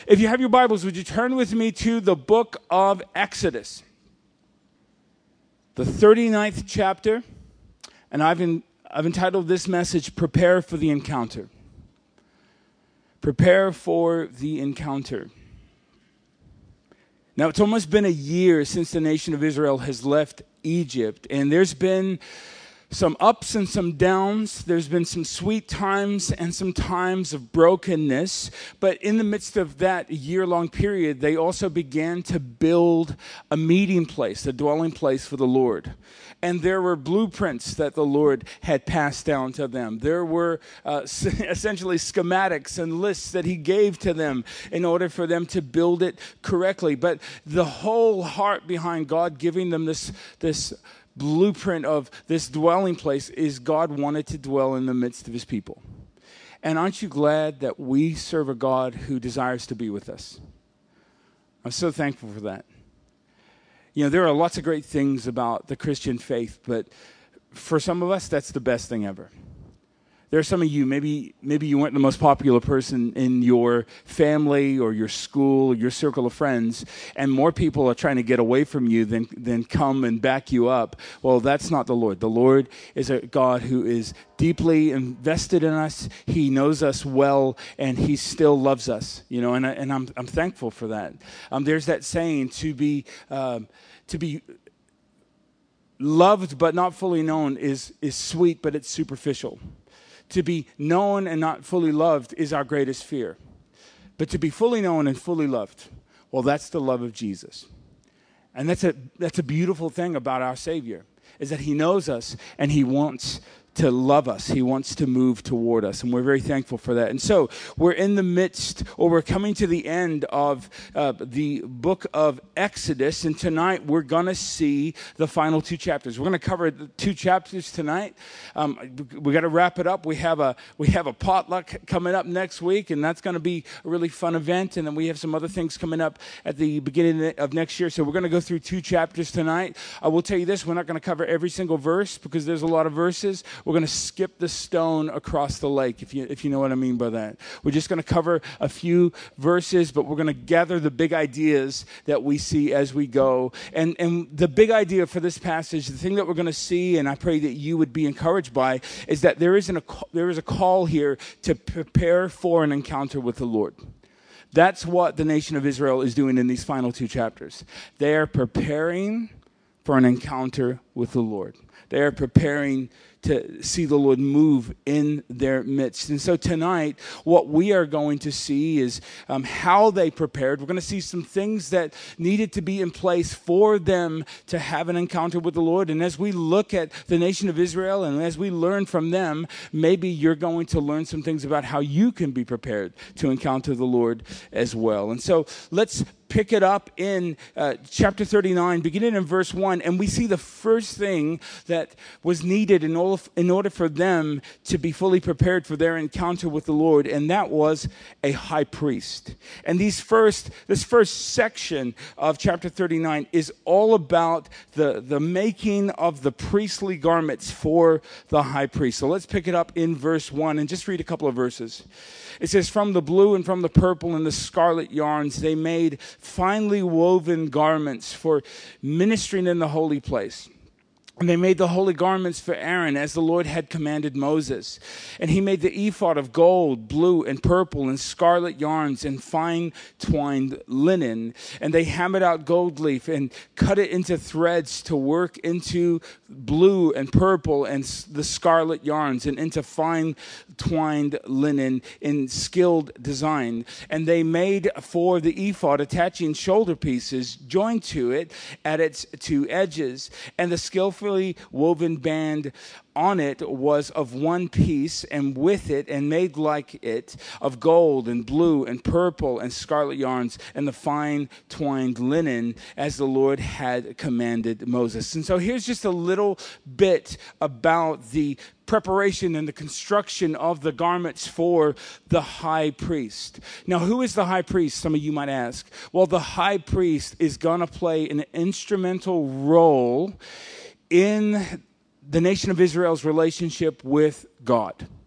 if you have your Bibles, would you turn with me to the book of Exodus, the 39th chapter, and I've entitled this message, Prepare for the Encounter. Prepare for the encounter. Now, it's almost been a year since the nation of Israel has left Egypt, and there's been some ups and some downs. There's been some sweet times and some times of brokenness. But in the midst of that year-long period, they also began to build a meeting place, a dwelling place for the Lord. And there were blueprints that the Lord had passed down to them. There were essentially schematics and lists that he gave to them in order for them to build it correctly. But the whole heart behind God giving them this blueprint of this dwelling place is God wanted to dwell in the midst of his people. And aren't you glad that we serve a God who desires to be with us? I'm so thankful for that. You know, there are lots of great things about the Christian faith, but for some of us, that's the best thing ever. There are some of you, maybe you weren't the most popular person in your family or your school or your circle of friends, and more people are trying to get away from you than come and back you up. Well, that's not the Lord. The Lord is a God who is deeply invested in us. He knows us well, and he still loves us. You know, and I'm thankful for that. There's that saying, to be loved but not fully known is sweet, but it's superficial. To be known and not fully loved is our greatest fear. But to be fully known and fully loved, well, that's the love of Jesus. And that's a beautiful thing about our Savior, is that he knows us and he wants to love us. He wants to move toward us, and we're very thankful for that. And so we're in the midst, or we're coming to the end of the book of Exodus, and tonight we're going to see the final two chapters. We're going to cover the two chapters tonight. We got to wrap it up. We have a potluck coming up next week, and that's going to be a really fun event, and then we have some other things coming up at the beginning of next year. So we're going to go through two chapters tonight. I will tell you this, we're not going to cover every single verse because there's a lot of verses. We're going to skip the stone across the lake, if you know what I mean by that. We're just going to cover a few verses, but we're going to gather the big ideas that we see as we go. And the big idea for this passage, the thing that we're going to see, and I pray that you would be encouraged by, is that there is a call here to prepare for an encounter with the Lord. That's what the nation of Israel is doing in these final two chapters. They are preparing for an encounter with the Lord. They are preparing to see the Lord move in their midst. And so tonight, what we are going to see is how they prepared. We're going to see some things that needed to be in place for them to have an encounter with the Lord. And as we look at the nation of Israel and as we learn from them, maybe you're going to learn some things about how you can be prepared to encounter the Lord as well. And so let's pick it up in chapter 39, beginning in verse 1, and we see the first thing that was needed in order for them to be fully prepared for their encounter with the Lord, and that was a high priest. And this first section of chapter 39 is all about the making of the priestly garments for the high priest. So let's pick it up in verse 1 and just read a couple of verses. It says, "From the blue and from the purple and the scarlet yarns, they made finely woven garments for ministering in the holy place. And they made the holy garments for Aaron as the Lord had commanded Moses. And he made the ephod of gold, blue, and purple, and scarlet yarns, and fine twined linen. And they hammered out gold leaf and cut it into threads to work into blue and purple and the scarlet yarns and into fine twined linen in skilled design. And they made for the ephod attaching shoulder pieces joined to it at its two edges. And the skillfully woven band on it was of one piece, and with it, and made like it, of gold and blue and purple and scarlet yarns, and the fine twined linen, as the Lord had commanded Moses. And so here's just a little bit about the preparation and the construction of the garments for the high priest. Now, who is the high priest? Some of you might ask. Well, the high priest is going to play an instrumental role in the nation of Israel's relationship with God.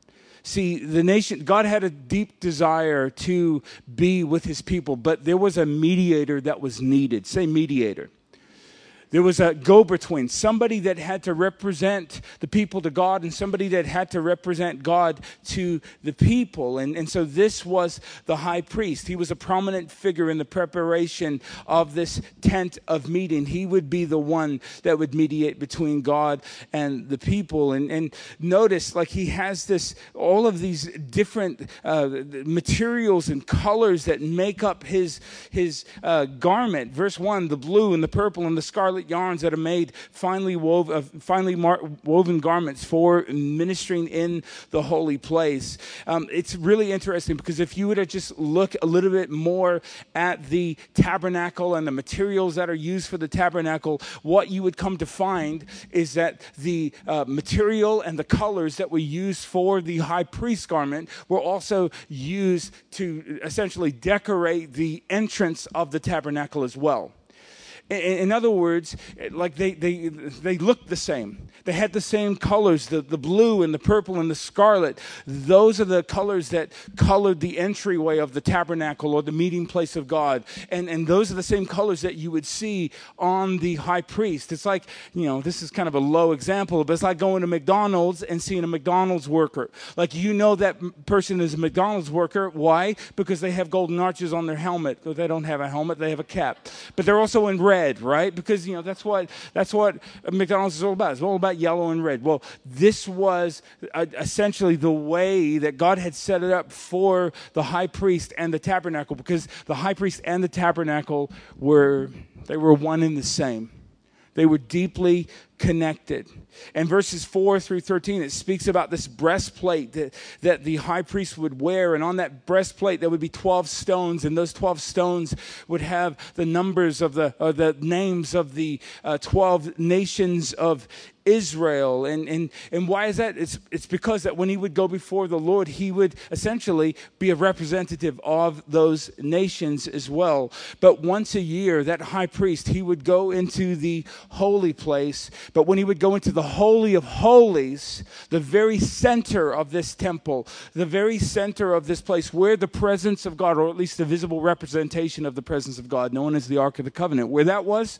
See, the nation, God had a deep desire to be with his people, but there was a mediator that was needed. Say mediator. There was a go-between, somebody that had to represent the people to God and somebody that had to represent God to the people. And so this was the high priest. He was a prominent figure in the preparation of this tent of meeting. He would be the one that would mediate between God and the people. And notice, like, he has this, all of these different materials and colors that make up his garment. Verse 1, the blue and the purple and the scarlet yarns that are made finely woven garments for ministering in the holy place. It's really interesting because if you were to just look a little bit more at the tabernacle and the materials that are used for the tabernacle, what you would come to find is that the material and the colors that were used for the high priest garment were also used to essentially decorate the entrance of the tabernacle as well. In other words, like they looked the same. They had the same colors, the blue and the purple and the scarlet. Those are the colors that colored the entryway of the tabernacle or the meeting place of God. And those are the same colors that you would see on the high priest. It's like, this is kind of a low example, but it's like going to McDonald's and seeing a McDonald's worker. Like, that person is a McDonald's worker. Why? Because they have golden arches on their helmet. They don't have a helmet, they have a cap. But they're also in red, right? Because that's what McDonald's is all about. It's all about yellow and red. Well, this was essentially the way that God had set it up for the high priest and the tabernacle, because the high priest and the tabernacle were one and the same. They were deeply connected. And verses 4 through 13, it speaks about this breastplate that the high priest would wear. And on that breastplate, there would be 12 stones. And those 12 stones would have the numbers of the names of the 12 nations of Israel. And why is that? It's because that when he would go before the Lord, he would essentially be a representative of those nations as well. But once a year, that high priest, he would go into the holy place. But when he would go into the Holy of Holies, the very center of this temple, the very center of this place where the presence of God, or at least the visible representation of the presence of God, known as the Ark of the Covenant, where that was,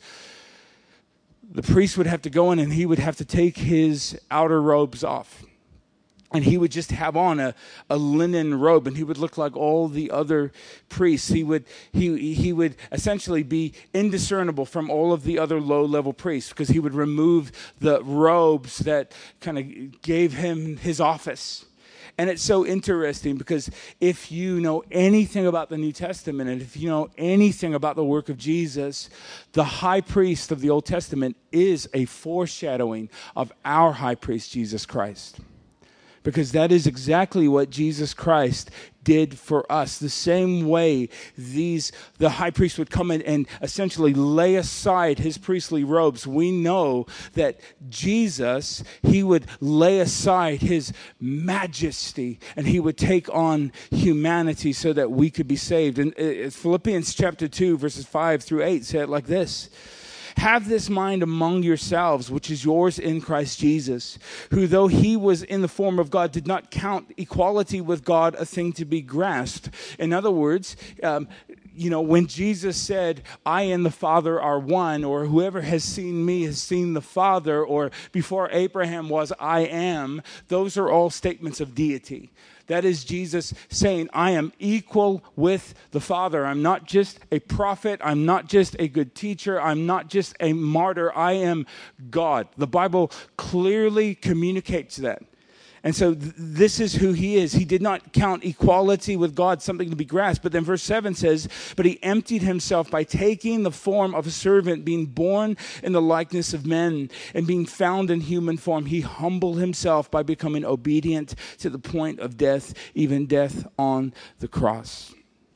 the priest would have to go in and he would have to take his outer robes off. And he would just have on a linen robe, and he would look like all the other priests. He would essentially be indiscernible from all of the other low-level priests, because he would remove the robes that kind of gave him his office. And it's so interesting because if you know anything about the New Testament, and if you know anything about the work of Jesus, the high priest of the Old Testament is a foreshadowing of our high priest, Jesus Christ. Because that is exactly what Jesus Christ did for us. The same way the high priest would come in and essentially lay aside his priestly robes, we know that Jesus, he would lay aside his majesty and he would take on humanity so that we could be saved. And Philippians chapter 2, verses 5 through 8 say it like this: "Have this mind among yourselves, which is yours in Christ Jesus, who, though he was in the form of God, did not count equality with God a thing to be grasped." In other words, when Jesus said, "I and the Father are one," or "whoever has seen me has seen the Father," or "before Abraham was, I am," those are all statements of deity. That is Jesus saying, I am equal with the Father. I'm not just a prophet. I'm not just a good teacher. I'm not just a martyr. I am God. The Bible clearly communicates that. And so this is who he is. He did not count equality with God something to be grasped. But then verse 7 says, "But he emptied himself by taking the form of a servant, being born in the likeness of men, and being found in human form. He humbled himself by becoming obedient to the point of death, even death on the cross."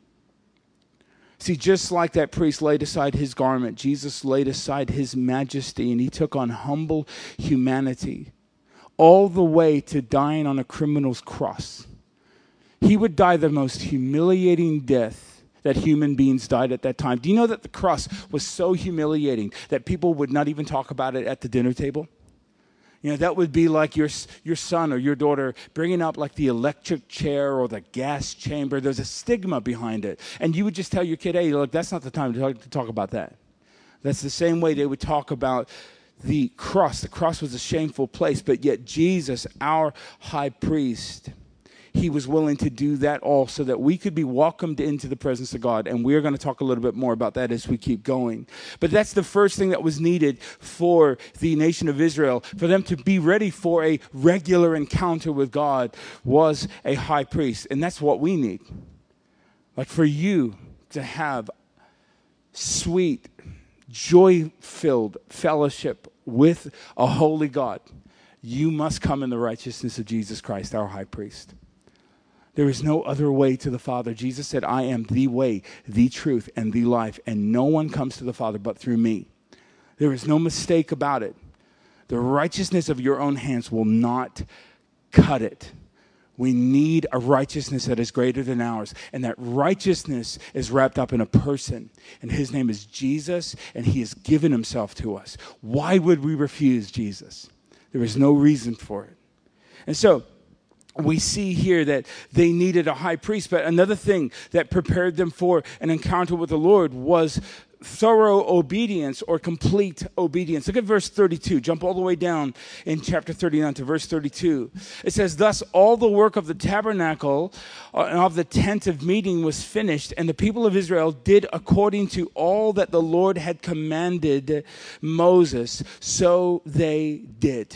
See, just like that priest laid aside his garment, Jesus laid aside his majesty, and he took on humble humanity, all the way to dying on a criminal's cross. He would die the most humiliating death that human beings died at that time. Do you know that the cross was so humiliating that people would not even talk about it at the dinner table? You know, that would be like your son or your daughter bringing up like the electric chair or the gas chamber. There's a stigma behind it. And you would just tell your kid, hey, look, that's not the time to talk about that. That's the same way they would talk about the cross. The cross was a shameful place, but yet Jesus, our high priest, he was willing to do that all so that we could be welcomed into the presence of God. And we're going to talk a little bit more about that as we keep going. But that's the first thing that was needed for the nation of Israel. For them to be ready for a regular encounter with God was a high priest. And that's what we need. Like for you to have sweet, joy-filled fellowship with a holy God, you must come in the righteousness of Jesus Christ, our high priest. There is no other way to the Father. Jesus said, I am the way, the truth, and the life, and no one comes to the Father but through me. There is no mistake about it. The righteousness of your own hands will not cut it. We need a righteousness that is greater than ours. And that righteousness is wrapped up in a person. And his name is Jesus, and he has given himself to us. Why would we refuse Jesus? There is no reason for it. And so we see here that they needed a high priest. But another thing that prepared them for an encounter with the Lord was thorough obedience or complete obedience. Look at verse 32. Jump all the way down in chapter 39 to verse 32. It says, thus all the work of the tabernacle and of the tent of meeting was finished, and the people of Israel did according to all that the Lord had commanded Moses, so they did.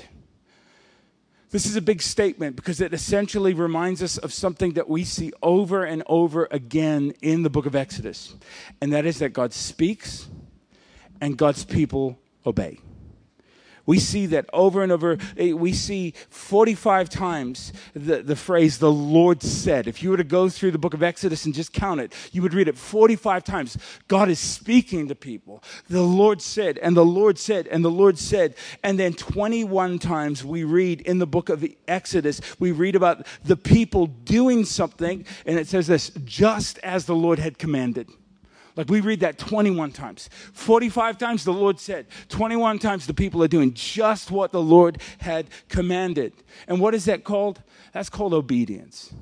This is a big statement because it essentially reminds us of something that we see over and over again in the book of Exodus. And that is that God speaks and God's people obey. We see that over and over. We see 45 times the phrase, the Lord said. If you were to go through the book of Exodus and just count it, you would read it 45 times. God is speaking to people. The Lord said, and the Lord said, and the Lord said. And then 21 times we read in the book of Exodus, we read about the people doing something, and it says this, just as the Lord had commanded. Like we read that 21 times. 45 times the Lord said. 21 times the people are doing just what the Lord had commanded. And what is that called? That's called obedience.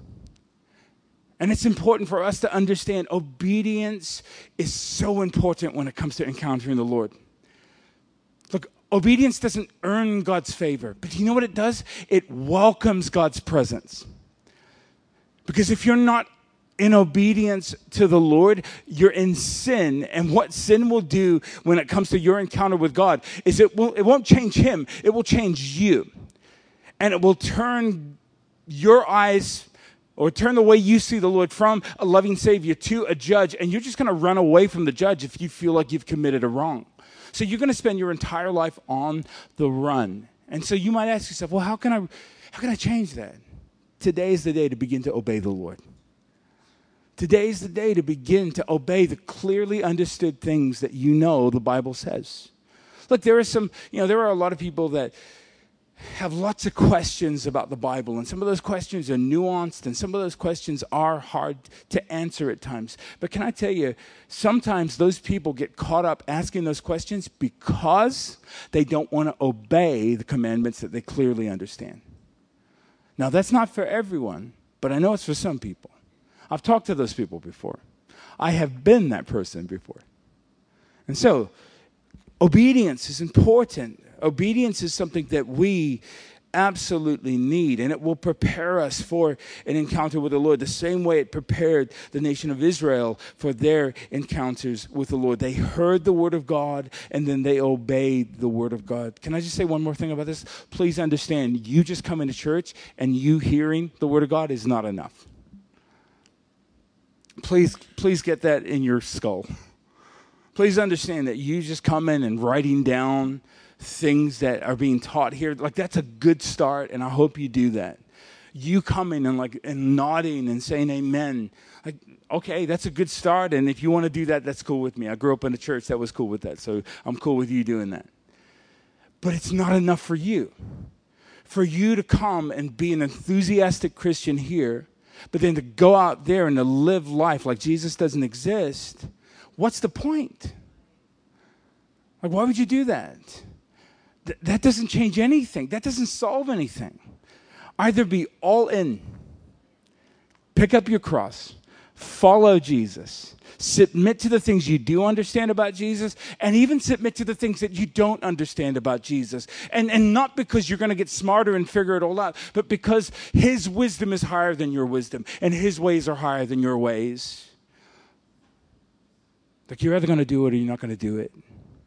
And it's important for us to understand obedience is so important when it comes to encountering the Lord. Look, obedience doesn't earn God's favor. But you know what it does? It welcomes God's presence. Because if you're not in obedience to the Lord, you're in sin. And what sin will do when it comes to your encounter with God is it won't change him. It will change you. And it will turn your eyes or turn the way you see the Lord from a loving Savior to a judge. And you're just going to run away from the judge if you feel like you've committed a wrong. So you're going to spend your entire life on the run. And so you might ask yourself, well, how can I change that? Today is the day to begin to obey the Lord. Today is the day to begin to obey the clearly understood things that you know the Bible says. Look, there are a lot of people that have lots of questions about the Bible, and some of those questions are nuanced, and some of those questions are hard to answer at times. But can I tell you, sometimes those people get caught up asking those questions because they don't want to obey the commandments that they clearly understand. Now, that's not for everyone, but I know it's for some people. I've talked to those people before. I have been that person before. And so, obedience is important. Obedience is something that we absolutely need, and it will prepare us for an encounter with the Lord the same way it prepared the nation of Israel for their encounters with the Lord. They heard the word of God, and then they obeyed the word of God. Can I just say one more thing about this? Please understand, you just come into church and you hearing the word of God is not enough. Please get that in your skull. Please understand that you just come in and writing down things that are being taught here, like that's a good start, and I hope you do that. You coming and nodding and saying amen, like, okay, that's a good start, and if you want to do that, that's cool with me. I grew up in a church that was cool with that, so I'm cool with you doing that. But it's not enough for you. For you to come and be an enthusiastic Christian here, but then to go out there and to live life like Jesus doesn't exist, what's the point? Like, why would you do that? That doesn't change anything. That doesn't solve anything. Either be all in, pick up your cross, follow Jesus, submit to the things you do understand about Jesus, and even submit to the things that you don't understand about Jesus. And not because you're going to get smarter and figure it all out, but because his wisdom is higher than your wisdom, and his ways are higher than your ways. Like, you're either going to do it or you're not going to do it.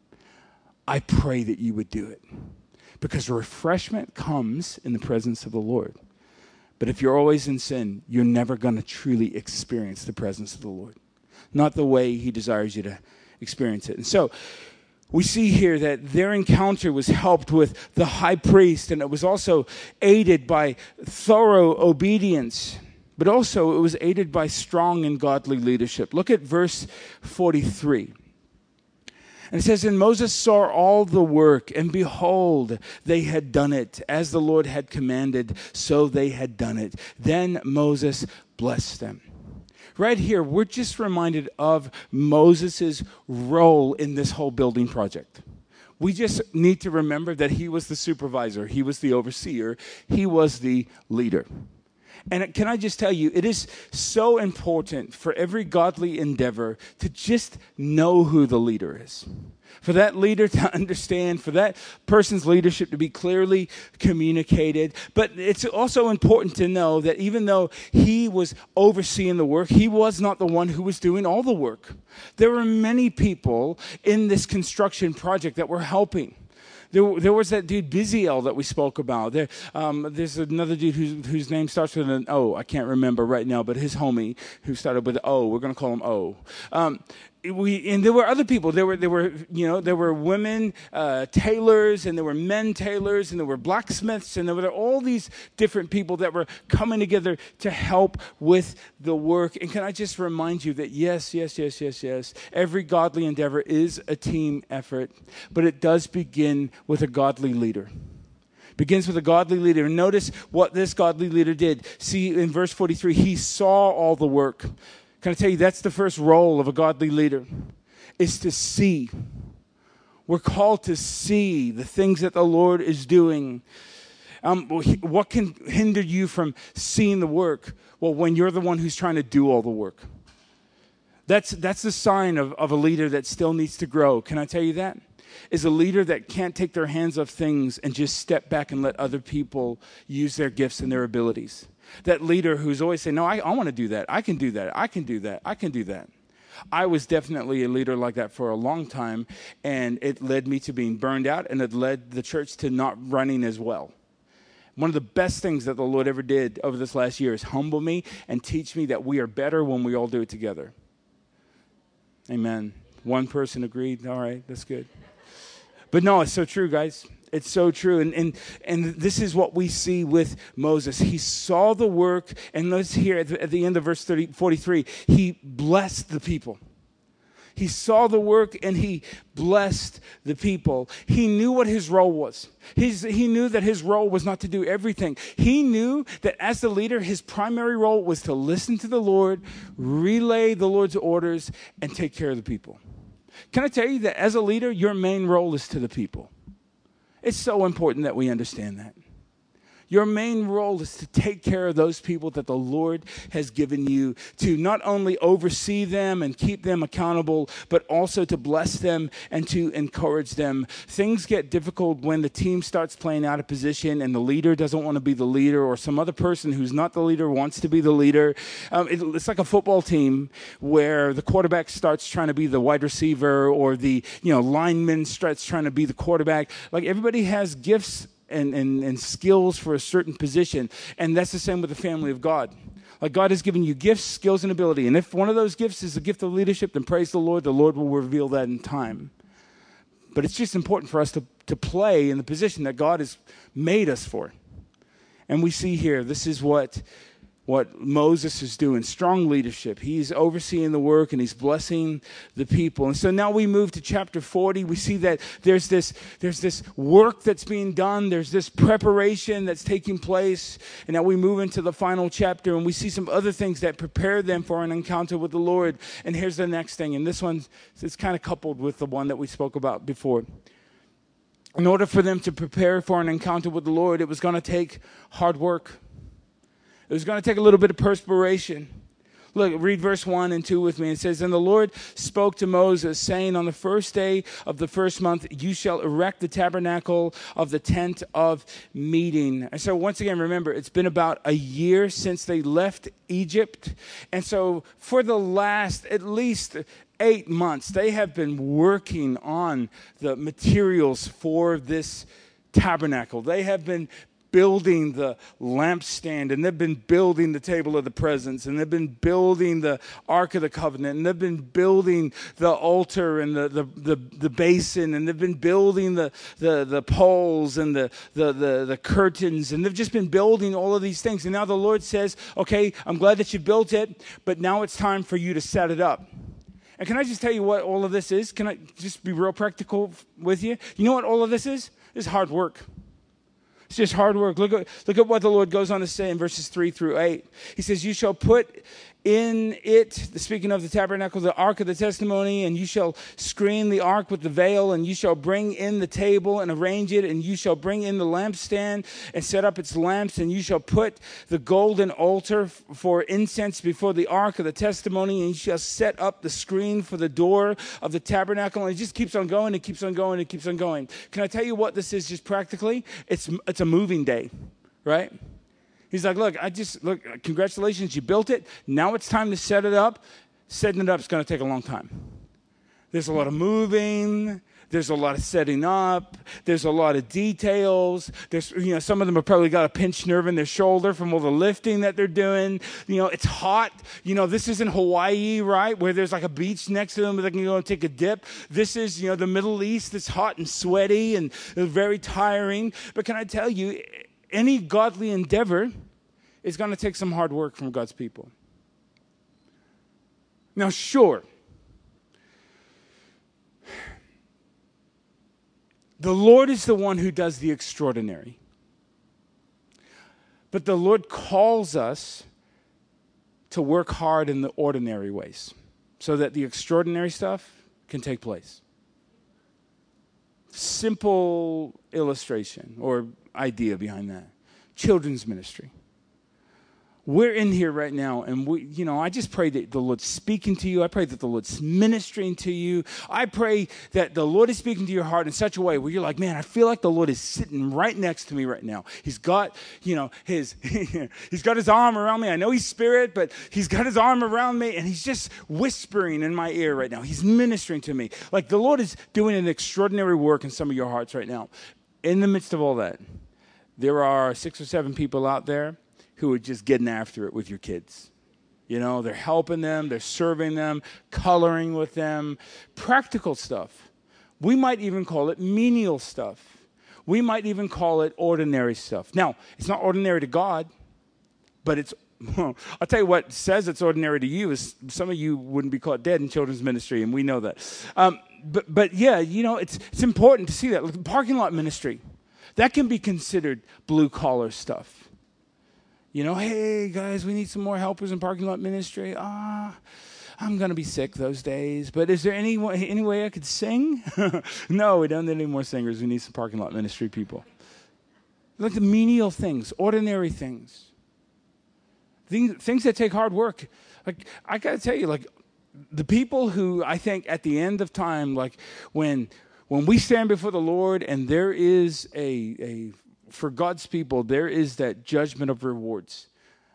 I pray that you would do it, because refreshment comes in the presence of the Lord. But if you're always in sin, you're never going to truly experience the presence of the Lord, not the way he desires you to experience it. And so we see here that their encounter was helped with the high priest, and it was also aided by thorough obedience, but also it was aided by strong and godly leadership. Look at verse 43. And it says, and Moses saw all the work, and behold, they had done it. As the Lord had commanded, so they had done it. Then Moses blessed them. Right here, we're just reminded of Moses' role in this whole building project. We just need to remember that he was the supervisor, he was the overseer, he was the leader. And can I just tell you, it is so important for every godly endeavor to just know who the leader is. For that leader to understand, for that person's leadership to be clearly communicated. But it's also important to know that even though he was overseeing the work, he was not the one who was doing all the work. There were many people in this construction project that were helping. There was that dude, Biziel, that we spoke about. There's another dude whose name starts with an O. I can't remember right now, but his homie who started with O. We're going to call him O. And there were other people. There were women tailors, and there were men tailors, and there were blacksmiths, and there were all these different people that were coming together to help with the work. And can I just remind you that yes, every godly endeavor is a team effort, but it does begin with a godly leader. Begins with a godly leader. And notice what this godly leader did. See, in verse 43, he saw all the work. Can I tell you, that's the first role of a godly leader, is to see. We're called to see the things that the Lord is doing. What can hinder you from seeing the work? Well, when you're the one who's trying to do all the work. That's the sign of a leader that still needs to grow. Can I tell you that? Is a leader that can't take their hands off things and just step back and let other people use their gifts and their abilities. That leader who's always saying, no, I want to do that. I can do that. I can do that. I can do that. I was definitely a leader like that for a long time, and it led me to being burned out, and it led the church to not running as well. One of the best things that the Lord ever did over this last year is humble me and teach me that we are better when we all do it together. Amen. One person agreed. All right, that's good. But no, it's so true, guys. It's so true. And this is what we see with Moses. He saw the work, and let's hear at the end of verse 43, he blessed the people. He saw the work and he blessed the people. He knew what his role was. He knew that his role was not to do everything. He knew that as the leader, his primary role was to listen to the Lord, relay the Lord's orders, and take care of the people. Can I tell you that as a leader, your main role is to the people? It's so important that we understand that. Your main role is to take care of those people that the Lord has given you, to not only oversee them and keep them accountable, but also to bless them and to encourage them. Things get difficult when the team starts playing out of position and the leader doesn't want to be the leader, or some other person who's not the leader wants to be the leader. It's like a football team where the quarterback starts trying to be the wide receiver, or the lineman starts trying to be the quarterback. Like, everybody has gifts and skills for a certain position. And that's the same with the family of God. Like, God has given you gifts, skills, and ability. And if one of those gifts is the gift of leadership, then praise the Lord. The Lord will reveal that in time. But it's just important for us to play in the position that God has made us for. And we see here, this is what Moses is doing, strong leadership. He's overseeing the work and he's blessing the people. And so now we move to chapter 40. We see that there's this work that's being done. There's this preparation that's taking place. And now we move into the final chapter, and we see some other things that prepare them for an encounter with the Lord. And here's the next thing. And this one is kind of coupled with the one that we spoke about before. in order for them to prepare for an encounter with the Lord, it was going to take hard work. It was going to take a little bit of perspiration. Look, read verse 1 and 2 with me. It says, "And the Lord spoke to Moses, saying, on the first day of the first month, you shall erect the tabernacle of the tent of meeting." And so once again, remember, it's been about a year since they left Egypt. And so for the last at least 8 months, they have been working on the materials for this tabernacle. They have been building the lampstand, and they've been building the table of the presence, and they've been building the Ark of the Covenant, and they've been building the altar and the basin, and they've been building the poles and the curtains, and they've just been building all of these things. And now the Lord says, okay, I'm glad that you built it, but now it's time for you to set it up. And can I just tell you what all of this is? Can I just be real practical with you? You know what all of this is? It's hard work. It's just hard work. Look at what the Lord goes on to say in verses 3 through 8. He says, "You shall put in it," speaking of the tabernacle, "the ark of the testimony, and you shall screen the ark with the veil, and you shall bring in the table and arrange it, and you shall bring in the lampstand and set up its lamps, and you shall put the golden altar for incense before the ark of the testimony, and you shall set up the screen for the door of the tabernacle." And it just keeps on going, it keeps on going, it keeps on going. Can I tell you what this is just practically? It's a moving day, right? He's like, look, congratulations, you built it. Now it's time to set it up. Setting it up is going to take a long time. There's a lot of moving. There's a lot of setting up. There's a lot of details. There's, some of them have probably got a pinched nerve in their shoulder from all the lifting that they're doing. It's hot. This isn't Hawaii, right, where there's like a beach next to them where they can go and take a dip. This is, the Middle East. It's hot and sweaty and very tiring. But can I tell you, any godly endeavor is going to take some hard work from God's people. Now, sure, the Lord is the one who does the extraordinary. But the Lord calls us to work hard in the ordinary ways so that the extraordinary stuff can take place. Simple illustration or idea behind that. Children's ministry. We're in here right now, and I just pray that the Lord's speaking to you. I pray that the Lord's ministering to you. I pray that the Lord is speaking to your heart in such a way where you're like, man, I feel like the Lord is sitting right next to me right now. He's got, he's got his arm around me. I know he's spirit, but he's got his arm around me, and he's just whispering in my ear right now. He's ministering to me. Like the Lord is doing an extraordinary work in some of your hearts right now. In the midst of all that, there are 6 or 7 people out there who are just getting after it with your kids. They're helping them, they're serving them, coloring with them, practical stuff. We might even call it menial stuff. We might even call it ordinary stuff. Now, it's not ordinary to God, but I'll tell you what says it's ordinary to you is some of you wouldn't be caught dead in children's ministry, and we know that. But yeah, it's important to see that. Like parking lot ministry, that can be considered blue-collar stuff. Hey, guys, we need some more helpers in parking lot ministry. I'm going to be sick those days. But is there any way I could sing? No, we don't need any more singers. We need some parking lot ministry people. Like the menial things, ordinary things. Things that take hard work. Like, I got to tell you, like, the people who I think at the end of time, like, when we stand before the Lord and there is for God's people, there is that judgment of rewards.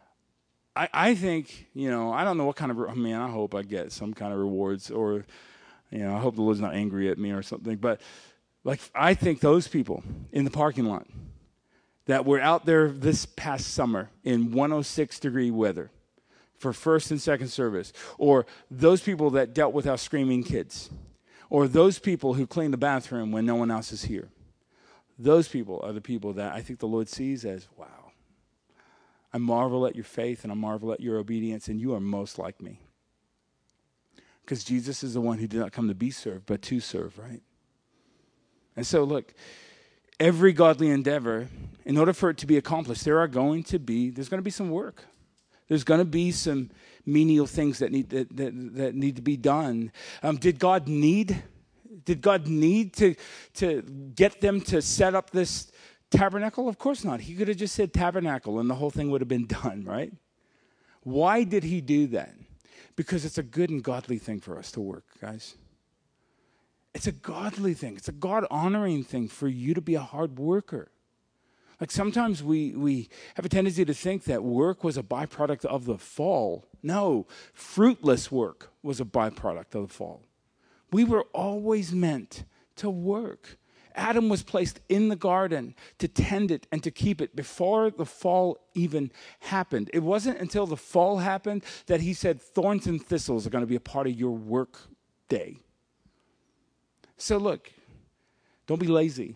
I think, I don't know what kind of, I hope I get some kind of rewards or, I hope the Lord's not angry at me or something. But, like, I think those people in the parking lot that were out there this past summer in 106-degree weather for first and second service, or those people that dealt with our screaming kids, or those people who clean the bathroom when no one else is here. Those people are the people that I think the Lord sees as, wow, I marvel at your faith and I marvel at your obedience, and you are most like me. Because Jesus is the one who did not come to be served, but to serve, right? And so, look, every godly endeavor, in order for it to be accomplished, there's going to be some work. There's going to be some menial things that need to be done. Did God need Did God need to get them to set up this tabernacle? Of course not. He could have just said tabernacle and the whole thing would have been done, right? Why did he do that? Because it's a good and godly thing for us to work, guys. It's a godly thing. It's a God-honoring thing for you to be a hard worker. Like sometimes we have a tendency to think that work was a byproduct of the fall. No, fruitless work was a byproduct of the fall. We were always meant to work. Adam was placed in the garden to tend it and to keep it before the fall even happened. It wasn't until the fall happened that he said thorns and thistles are going to be a part of your work day. So look, don't be lazy.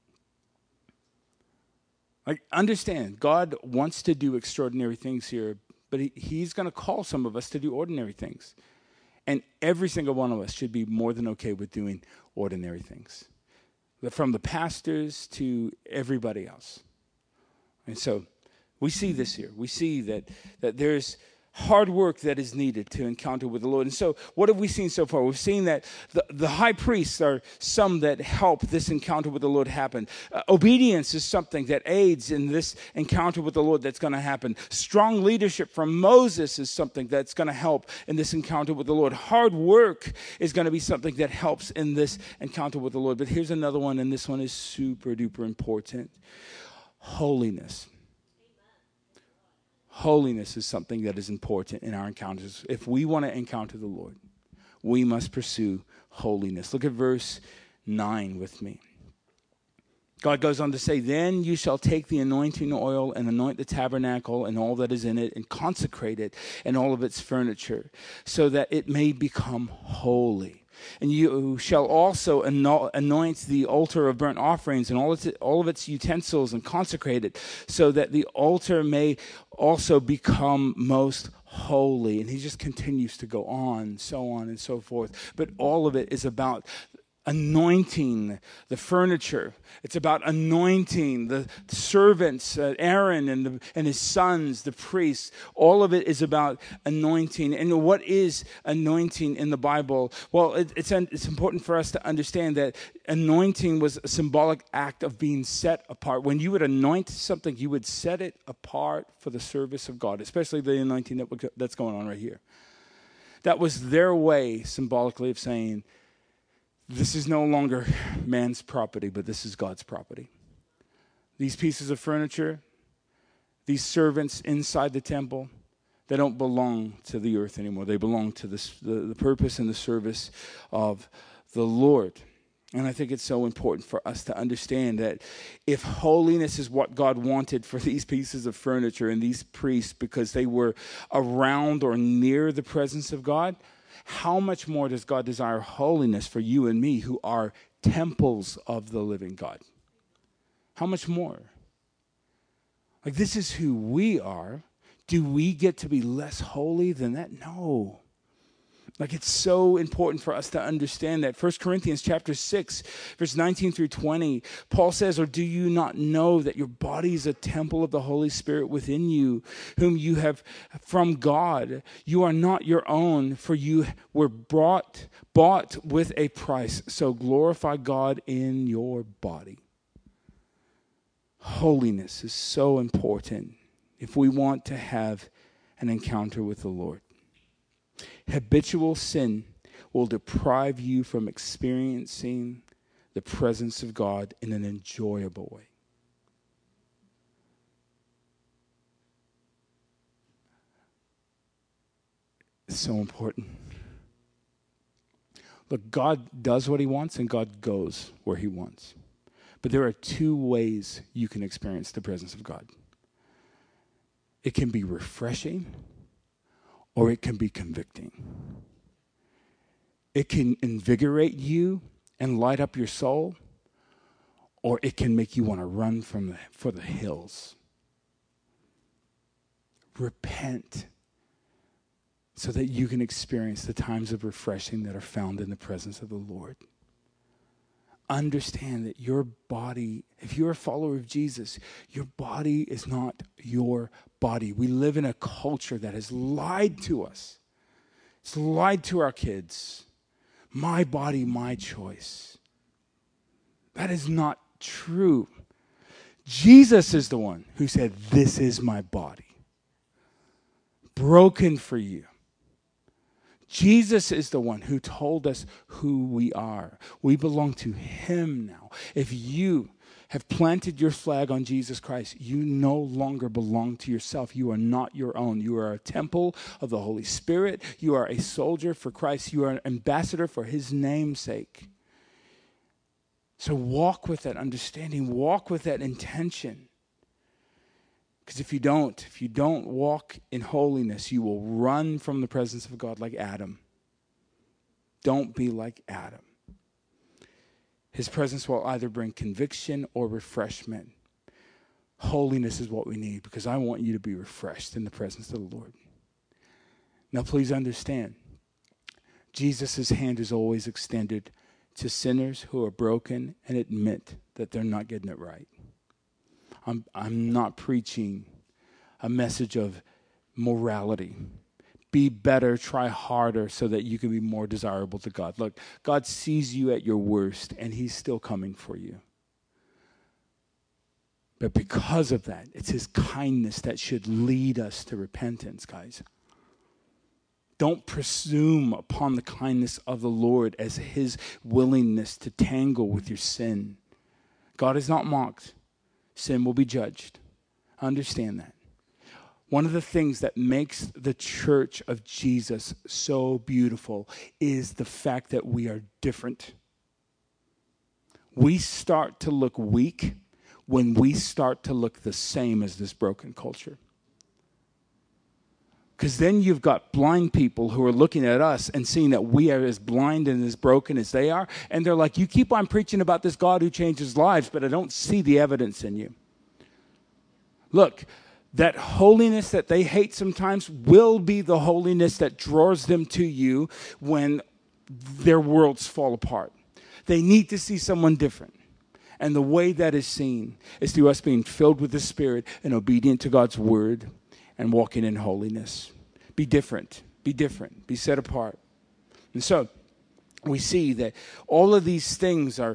Like, understand, God wants to do extraordinary things here, but he's going to call some of us to do ordinary things. And every single one of us should be more than okay with doing ordinary things. From the pastors to everybody else. And so we see this here. We see that there's hard work that is needed to encounter with the Lord. And so what have we seen so far? We've seen that the high priests are some that help this encounter with the Lord happen. Obedience is something that aids in this encounter with the Lord that's going to happen. Strong leadership from Moses is something that's going to help in this encounter with the Lord. Hard work is going to be something that helps in this encounter with the Lord. But here's another one, and this one is super duper important. Holiness. Holiness is something that is important in our encounters. If we want to encounter the Lord, we must pursue holiness. Look at verse 9 with me. God goes on to say, then you shall take the anointing oil and anoint the tabernacle and all that is in it and consecrate it and all of its furniture so that it may become holy. And you shall also anoint the altar of burnt offerings and all of its utensils and consecrate it so that the altar may also become most holy. And he just continues to go on, so on and so forth. But all of it is about anointing the furniture. It's about anointing the servants, Aaron and his sons, the priests. All of it is about anointing. And what is anointing in the Bible? Well, it's important for us to understand that anointing was a symbolic act of being set apart. When you would anoint something, you would set it apart for the service of God, especially the anointing that's going on right here. That was their way, symbolically, of saying, this is no longer man's property, but this is God's property. These pieces of furniture, these servants inside the temple, they don't belong to the earth anymore. They belong to the purpose and the service of the Lord. And I think it's so important for us to understand that if holiness is what God wanted for these pieces of furniture and these priests because they were around or near the presence of God, how much more does God desire holiness for you and me who are temples of the living God? How much more? Like, this is who we are. Do we get to be less holy than that? No. Like, it's so important for us to understand that. 1 Corinthians chapter 6, verse 19 through 20, Paul says, or do you not know that your body is a temple of the Holy Spirit within you, whom you have from God? You are not your own, for you were bought with a price. So glorify God in your body. Holiness is so important if we want to have an encounter with the Lord. Habitual sin will deprive you from experiencing the presence of God in an enjoyable way. It's so important. Look, God does what he wants and God goes where he wants. But there are two ways you can experience the presence of God. It can be refreshing, or it can be convicting. It can invigorate you and light up your soul, or it can make you want to run for the hills. Repent so that you can experience the times of refreshing that are found in the presence of the Lord. Understand that your body, if you're a follower of Jesus, your body is not your body. We live in a culture that has lied to us. It's lied to our kids. My body, my choice. That is not true. Jesus is the one who said, this is my body, broken for you. Jesus is the one who told us who we are. We belong to him now. If you have planted your flag on Jesus Christ, you no longer belong to yourself. You are not your own. You are a temple of the Holy Spirit. You are a soldier for Christ. You are an ambassador for his name's sake. So walk with that understanding. Walk with that intention. Because if you don't walk in holiness, you will run from the presence of God like Adam. Don't be like Adam. His presence will either bring conviction or refreshment. Holiness is what we need, because I want you to be refreshed in the presence of the Lord. Now please understand, Jesus' hand is always extended to sinners who are broken and admit that they're not getting it right. I'm not preaching a message of morality. Be better, try harder so that you can be more desirable to God. Look, God sees you at your worst, and he's still coming for you. But because of that, it's his kindness that should lead us to repentance, guys. Don't presume upon the kindness of the Lord as his willingness to tangle with your sin. God is not mocked. Sin will be judged. Understand that. One of the things that makes the church of Jesus so beautiful is the fact that we are different. We start to look weak when we start to look the same as this broken culture. Because then you've got blind people who are looking at us and seeing that we are as blind and as broken as they are. And they're like, you keep on preaching about this God who changes lives, but I don't see the evidence in you. Look, that holiness that they hate sometimes will be the holiness that draws them to you when their worlds fall apart. They need to see someone different. And the way that is seen is through us being filled with the Spirit and obedient to God's word and walking in holiness. Be different. Be different. Be set apart. And so we see that all of these things are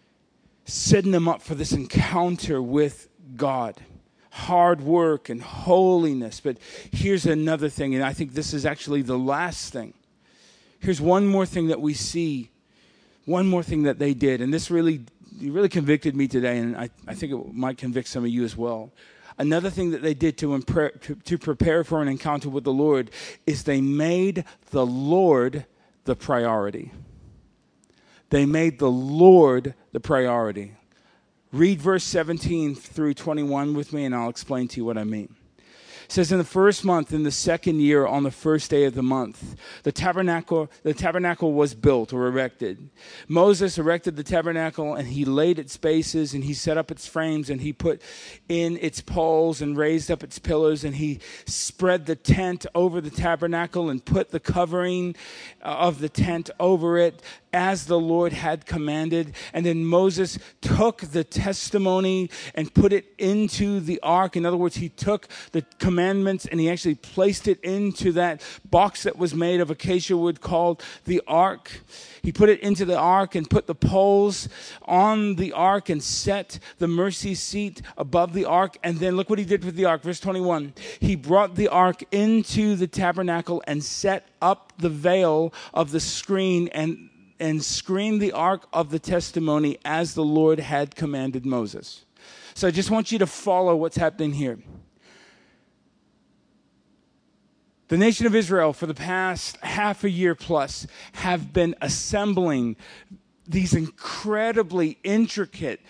setting them up for this encounter with God. Hard work and holiness. But here's another thing, and I think this is actually the last thing. Here's one more thing that we see. One more thing that they did. And this really convicted me today, and I think it might convict some of you as well. Another thing that they did to prepare for an encounter with the Lord is they made the Lord the priority. They made the Lord the priority. Read verse 17 through 21 with me, and I'll explain to you what I mean. It says, in the first month, in the second year, on the first day of the month, the tabernacle was built or erected. Moses erected the tabernacle, and he laid its bases, and he set up its frames, and he put in its poles and raised up its pillars, and he spread the tent over the tabernacle and put the covering of the tent over it, as the Lord had commanded. And then Moses took the testimony and put it into the ark. In other words, he took the commandments and he actually placed it into that box that was made of acacia wood called the ark. He put it into the ark and put the poles on the ark and set the mercy seat above the ark. And then look what he did with the ark. Verse 21. He brought the ark into the tabernacle and set up the veil of the screen and screened the ark of the testimony as the Lord had commanded Moses. So I just want you to follow what's happening here. The nation of Israel, for the past half a year plus, have been assembling these incredibly intricate,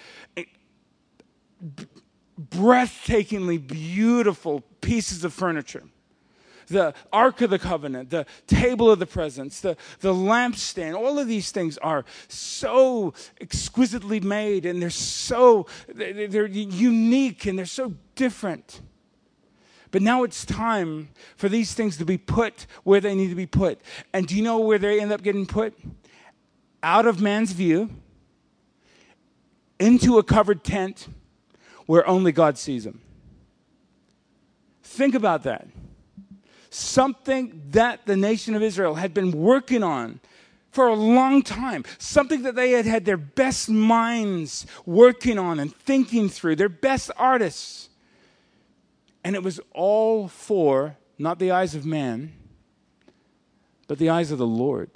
breathtakingly beautiful pieces of furniture. The Ark of the Covenant, the table of the presence, the lampstand, all of these things are so exquisitely made, and they're unique, and they're so different. But now it's time for these things to be put where they need to be put. And do you know where they end up getting put? Out of man's view, into a covered tent where only God sees them. Think about that. Something that the nation of Israel had been working on for a long time, something that they had had their best minds working on and thinking through, their best artists. And it was all for not the eyes of man, but the eyes of the Lord.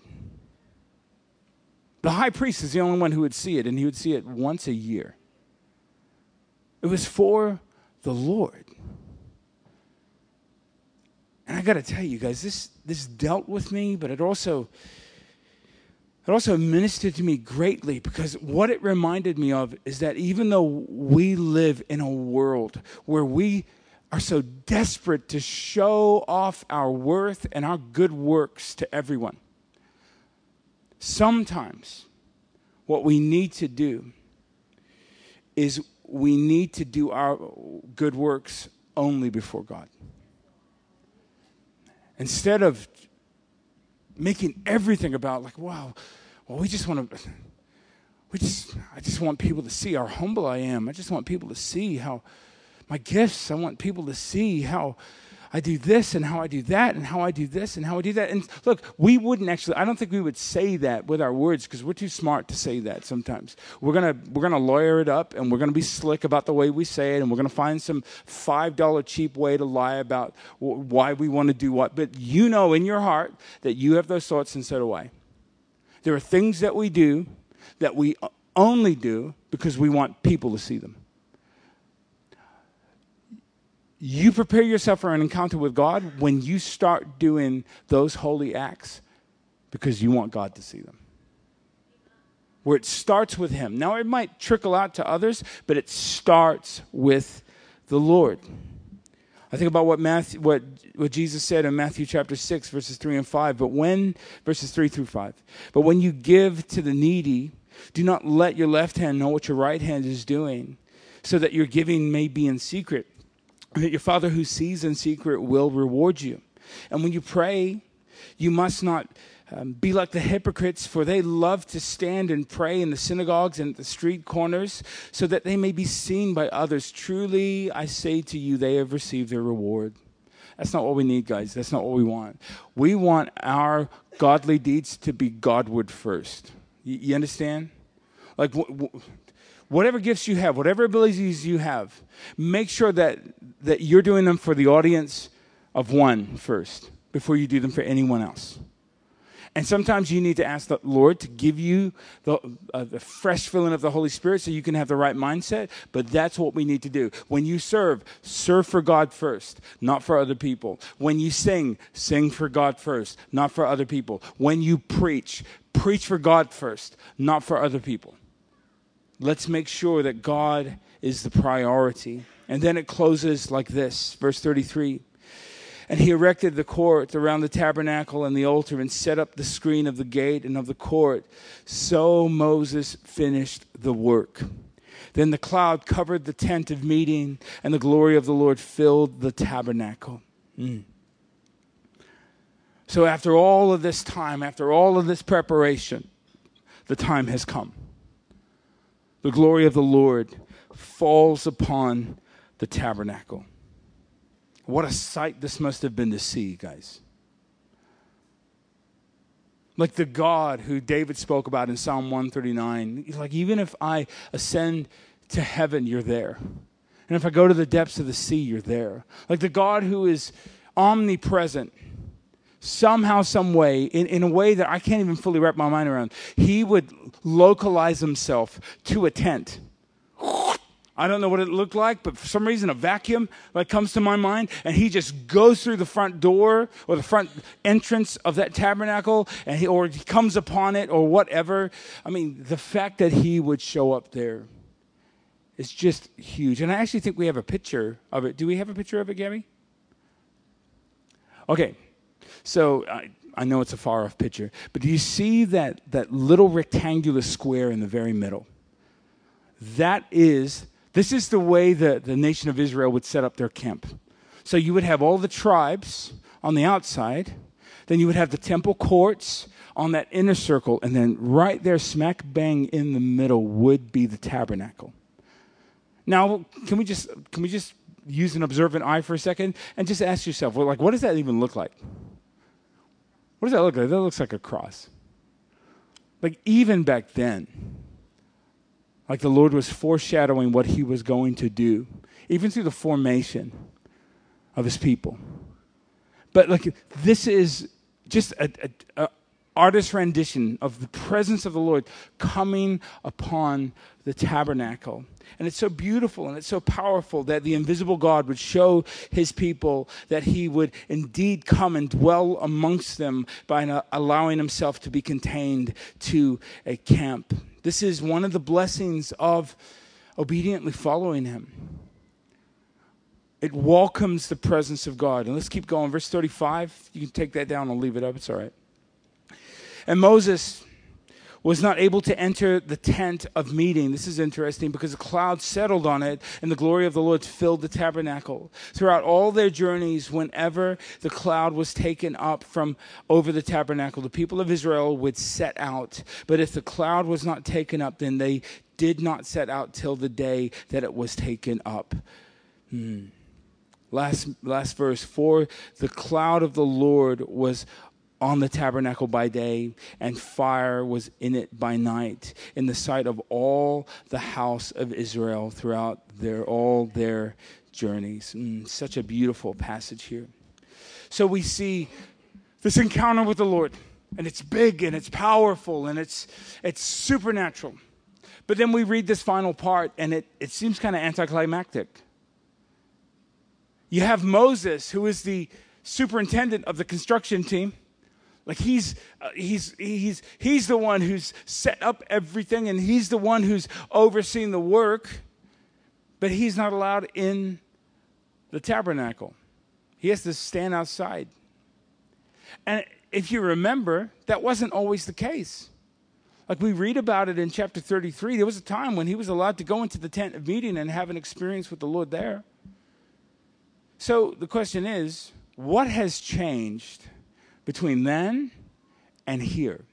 The high priest is the only one who would see it, and he would see it once a year. It was for the Lord. And I got to tell you guys, this dealt with me, but it also ministered to me greatly, because what it reminded me of is that even though we live in a world where we are so desperate to show off our worth and our good works to everyone, sometimes what we need to do is we need to do our good works only before God. Instead of making everything about like, wow, well, I just want people to see how humble I am. I just want people to see how my gifts. I want people to see how I do this and how I do that and how I do this and how I do that. And look, we wouldn't actually, I don't think we would say that with our words, because we're too smart to say that sometimes. We're gonna lawyer it up, and we're going to be slick about the way we say it, and we're going to find some $5 cheap way to lie about why we want to do what. But you know in your heart that you have those thoughts, and so do I. There are things that we do that we only do because we want people to see them. You prepare yourself for an encounter with God when you start doing those holy acts because you want God to see them. Where it starts with Him. Now, it might trickle out to others, but it starts with the Lord. I think about what Jesus said in Matthew chapter 6, verses 3 and 5. Verses 3 through 5. But when you give to the needy, do not let your left hand know what your right hand is doing, so that your giving may be in secret, that your Father who sees in secret will reward you. And when you pray, you must not be like the hypocrites, for they love to stand and pray in the synagogues and at the street corners, so that they may be seen by others. Truly, I say to you, they have received their reward. That's not what we need, guys. That's not what we want. We want our godly deeds to be Godward first. You understand? Like, whatever gifts you have, whatever abilities you have, make sure that you're doing them for the audience of one first before you do them for anyone else. And sometimes you need to ask the Lord to give you the fresh filling of the Holy Spirit so you can have the right mindset. But that's what we need to do. When you serve for God first, not for other people. When you sing for God first, not for other people. When you preach for God first, not for other people. Let's make sure that God is the priority. And then it closes like this, verse 33. And he erected the court around the tabernacle and the altar and set up the screen of the gate and of the court. So Moses finished the work. Then the cloud covered the tent of meeting, and the glory of the Lord filled the tabernacle. So after all of this time, after all of this preparation, the time has come. The glory of the Lord falls upon the tabernacle. What a sight this must have been to see, guys. Like the God who David spoke about in Psalm 139. He's like, even if I ascend to heaven, you're there. And if I go to the depths of the sea, you're there. Like the God who is omnipresent. Somehow, some way, in a way that I can't even fully wrap my mind around, he would localize himself to a tent. I don't know what it looked like, but for some reason a vacuum comes to my mind, and he just goes through the front door or the front entrance of that tabernacle, and he comes upon it or whatever. I mean, the fact that he would show up there is just huge. And I actually think we have a picture of it. Do we have a picture of it, Gabby? Okay. So I know it's a far-off picture, but do you see that little rectangular square in the very middle? This is the way the nation of Israel would set up their camp. So you would have all the tribes on the outside, then you would have the temple courts on that inner circle, and then right there, smack bang in the middle, would be the tabernacle. Now, can we just use an observant eye for a second and just ask yourself, what does that even look like? What does that look like? That looks like a cross. Like even back then, like the Lord was foreshadowing what he was going to do, even through the formation of his people. But like this is just a artist's rendition of the presence of the Lord coming upon the tabernacle. And it's so beautiful and it's so powerful that the invisible God would show his people that he would indeed come and dwell amongst them by allowing himself to be contained to a camp. This is one of the blessings of obediently following him. It welcomes the presence of God. And let's keep going. Verse 35, you can take that down. I'll leave it up. It's all right. And Moses was not able to enter the tent of meeting. This is interesting because a cloud settled on it and the glory of the Lord filled the tabernacle. Throughout all their journeys, whenever the cloud was taken up from over the tabernacle, the people of Israel would set out. But if the cloud was not taken up, then they did not set out till the day that it was taken up. Last verse, for the cloud of the Lord was on the tabernacle by day, and fire was in it by night, in the sight of all the house of Israel throughout all their journeys. Such a beautiful passage here. So we see this encounter with the Lord, and it's big, and it's powerful, and it's supernatural. But then we read this final part, and it seems kind of anticlimactic. You have Moses, who is the superintendent of the construction team. Like he's the one who's set up everything, and he's the one who's overseeing the work, but he's not allowed in the tabernacle. He has to stand outside. And if you remember, that wasn't always the case. Like we read about it in chapter 33, there was a time when he was allowed to go into the tent of meeting and have an experience with the Lord there. So the question is, what has changed between then and here?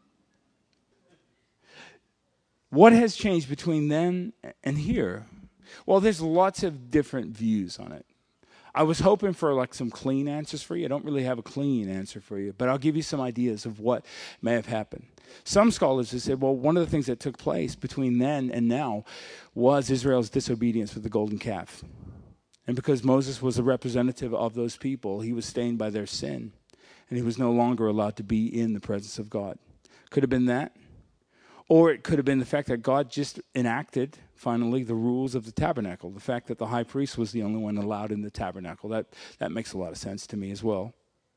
What has changed between then and here? Well, there's lots of different views on it. I was hoping for like some clean answers for you. I don't really have a clean answer for you, but I'll give you some ideas of what may have happened. Some scholars have said, well, one of the things that took place between then and now was Israel's disobedience with the golden calf. And because Moses was a representative of those people, he was stained by their sin. And he was no longer allowed to be in the presence of God. Could have been that. Or it could have been the fact that God just enacted, finally, the rules of the tabernacle. The fact that the high priest was the only one allowed in the tabernacle. That makes a lot of sense to me as well.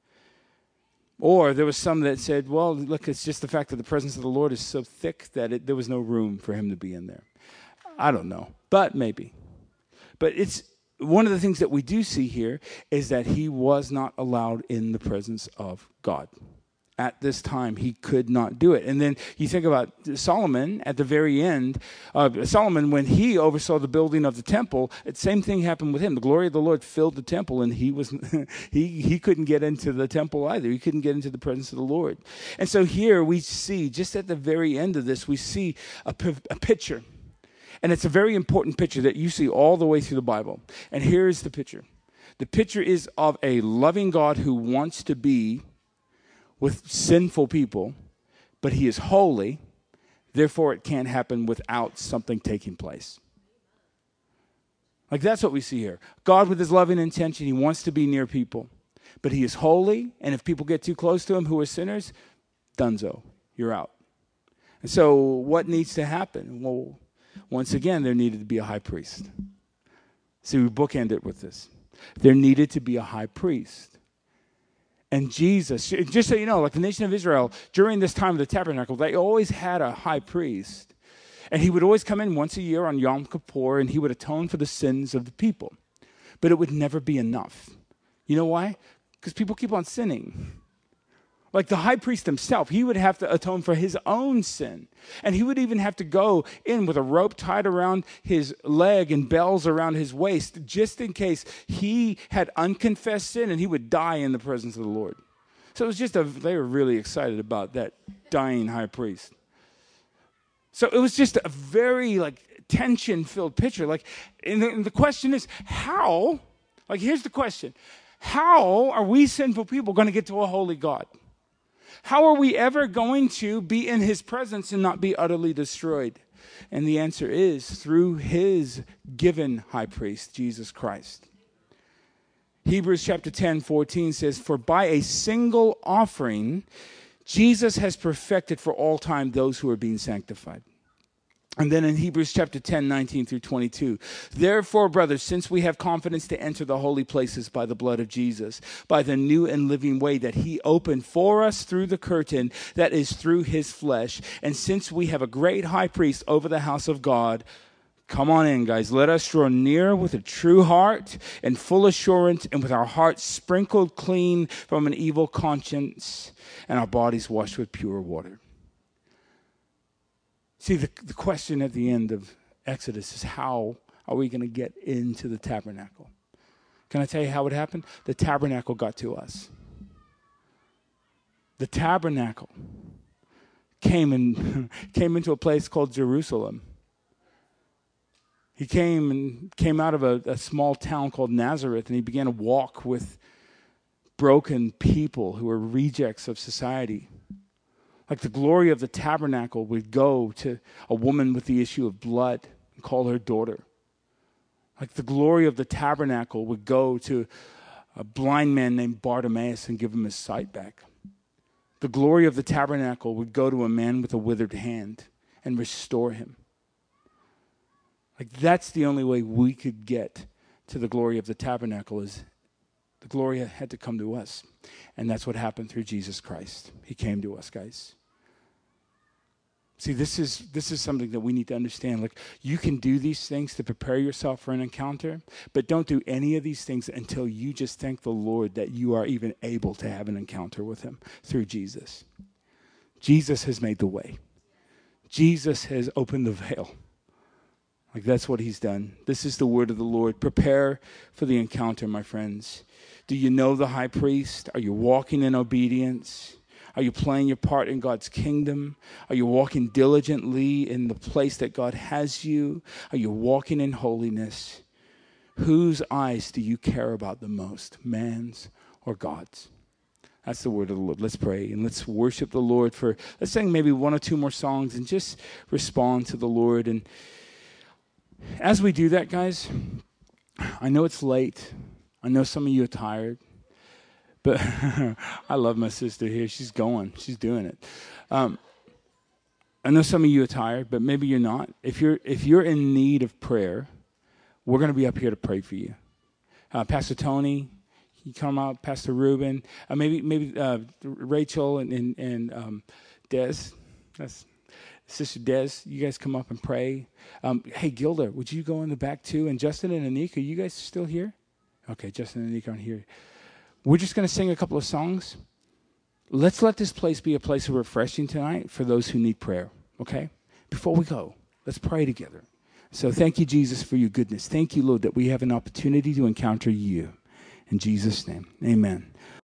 Or there was some that said, well, look, it's just the fact that the presence of the Lord is so thick that there was no room for him to be in there. I don't know, but maybe. But it's one of the things that we do see here is that he was not allowed in the presence of God. At this time, he could not do it. And then you think about Solomon at the very end. Solomon, when he oversaw the building of the temple, the same thing happened with him. The glory of the Lord filled the temple, and he couldn't get into the temple either. He couldn't get into the presence of the Lord. And so here we see, just at the very end of this, we see a picture. And it's a very important picture that you see all the way through the Bible. And here's the picture. The picture is of a loving God who wants to be with sinful people, but he is holy. Therefore, it can't happen without something taking place. Like that's what we see here. God with his loving intention, he wants to be near people. But he is holy, and if people get too close to him who are sinners, dunzo, you're out. And so what needs to happen? Well, once again, there needed to be a high priest. See, we bookend it with this. There needed to be a high priest. And Jesus, just so you know, like the nation of Israel, during this time of the tabernacle, they always had a high priest. And he would always come in once a year on Yom Kippur, and he would atone for the sins of the people. But it would never be enough. You know why? Because people keep on sinning. Like the high priest himself, he would have to atone for his own sin. And he would even have to go in with a rope tied around his leg and bells around his waist, just in case he had unconfessed sin and he would die in the presence of the Lord. So it was just they were really excited about that dying high priest. So it was just a very tension-filled picture. And the question is, how? Here's the question. How are we sinful people going to get to a holy God? How are we ever going to be in his presence and not be utterly destroyed? And the answer is through his given high priest, Jesus Christ. Hebrews chapter 10:14 says, "For by a single offering, Jesus has perfected for all time those who are being sanctified." And then in Hebrews chapter 10:19 through 22, "Therefore, brothers, since we have confidence to enter the holy places by the blood of Jesus, by the new and living way that he opened for us through the curtain that is through his flesh, and since we have a great high priest over the house of God," come on in, guys. "Let us draw near with a true heart and full assurance, and with our hearts sprinkled clean from an evil conscience, and our bodies washed with pure water." See, the question at the end of Exodus is, how are we going to get into the tabernacle? Can I tell you how it happened? The tabernacle got to us. The tabernacle came into a place called Jerusalem. He came out of a small town called Nazareth, and he began to walk with broken people who were rejects of society. Like the glory of the tabernacle would go to a woman with the issue of blood and call her daughter. Like the glory of the tabernacle would go to a blind man named Bartimaeus and give him his sight back. The glory of the tabernacle would go to a man with a withered hand and restore him. Like that's the only way we could get to the glory of the tabernacle, is the glory had to come to us. And that's what happened through Jesus Christ. He came to us, guys. See, this is something that we need to understand. Like, you can do these things to prepare yourself for an encounter, but don't do any of these things until you just thank the Lord that you are even able to have an encounter with him through Jesus. Jesus has made the way. Jesus has opened the veil. Like, that's what he's done. This is the word of the Lord. Prepare for the encounter, my friends. Do you know the high priest? Are you walking in obedience? Are you playing your part in God's kingdom? Are you walking diligently in the place that God has you? Are you walking in holiness? Whose eyes do you care about the most, man's or God's? That's the word of the Lord. Let's pray and let's worship the Lord let's sing maybe one or two more songs and just respond to the Lord. And as we do that, guys, I know it's late. I know some of you are tired. But I love my sister here. She's doing it. I know some of you are tired, but maybe you're not. If you're in need of prayer, we're going to be up here to pray for you. Pastor Tony, you come out. Pastor Ruben, maybe Rachel and Des. That's Sister Des. You guys come up and pray. Hey, Gilda, would you go in the back too? And Justin and Anika, are you guys still here? Okay, Justin and Anika aren't here. We're just going to sing a couple of songs. Let's let this place be a place of refreshing tonight for those who need prayer, okay? Before we go, let's pray together. So thank you, Jesus, for your goodness. Thank you, Lord, that we have an opportunity to encounter you. In Jesus' name, amen.